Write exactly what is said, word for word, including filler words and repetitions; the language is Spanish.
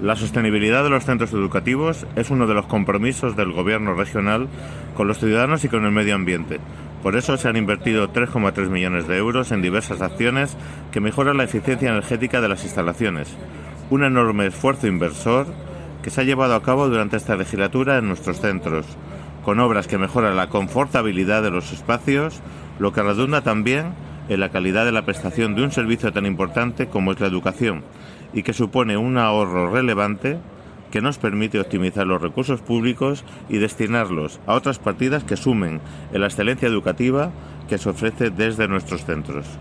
La sostenibilidad de los centros educativos es uno de los compromisos del Gobierno regional con los ciudadanos y con el medio ambiente. Por eso se han invertido tres coma tres millones de euros en diversas acciones que mejoran la eficiencia energética de las instalaciones. Un enorme esfuerzo inversor que se ha llevado a cabo durante esta legislatura en nuestros centros, con obras que mejoran la confortabilidad de los espacios, lo que redunda también en la calidad de la prestación de un servicio tan importante como es la educación, y que supone un ahorro relevante que nos permite optimizar los recursos públicos y destinarlos a otras partidas que sumen en la excelencia educativa que se ofrece desde nuestros centros.